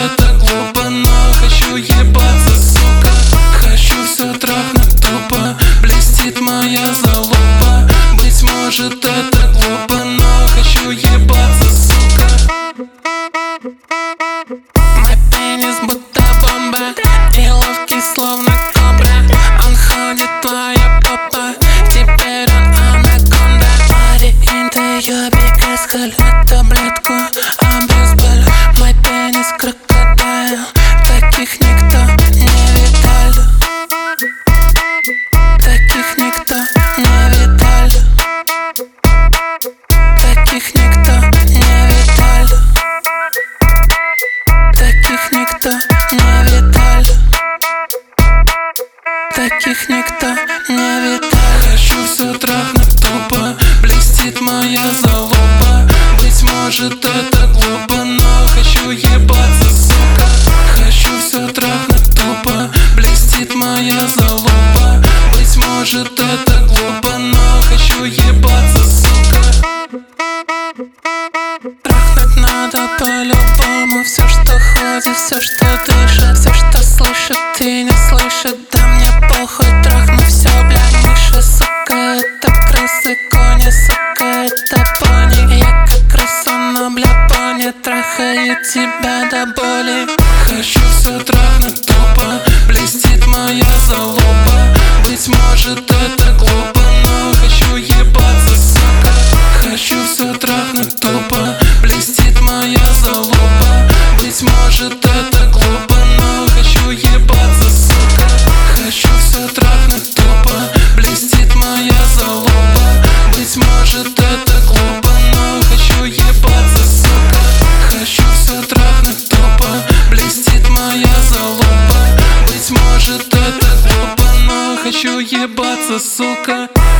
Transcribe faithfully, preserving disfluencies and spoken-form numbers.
это глупо, но хочу ебаться, сука. Хочу все трахнуть тупо, блестит моя залупа. Быть может это глупо, но хочу ебаться, сука. Мой пенис будто бомба и ловкий словно кобра. Он ходит, твоя попа, теперь он анаконда. Парень, ты ёбик, эскаль, на таблетку обезболь. Мой пенис крокодайл, таких никто не видал. Таких никто не видал. Таких никто не видал. Таких никто не видал. Таких никто не видал. Хочу все трахнуть тупо, блестит моя залупа. Быть может это глупо, но хочу ебаться, сука. Хочу все трахнуть тупо, блестит моя залупа. Быть может это глупо, но хочу ебаться, сука. Трахнуть надо по-любому. Все, что ходит, все, что дышит, все, что слышит и не слышит. Да мне похуй, трахну все, бля, мыши, сука. Это крысы, кони, сука, это пони. Я как крыса, но, бля, пони. Трахаю тебя до боли. Хочу все трахнуть тупо, блестит моя залупа. Быть может это глупо, но хочу ебаться, сука. Хочу все трахнуть тупо, блестит моя залупа. Быть может это глупо, но хочу ебаться, сука. Хочу все трахнуть тупо, блестит моя залупа. Быть может это глупо, но хочу ебаться, сука. Хочу все трахнуть тупо, блестит моя залупа. Быть может это глупо, но хочу ебаться, сука.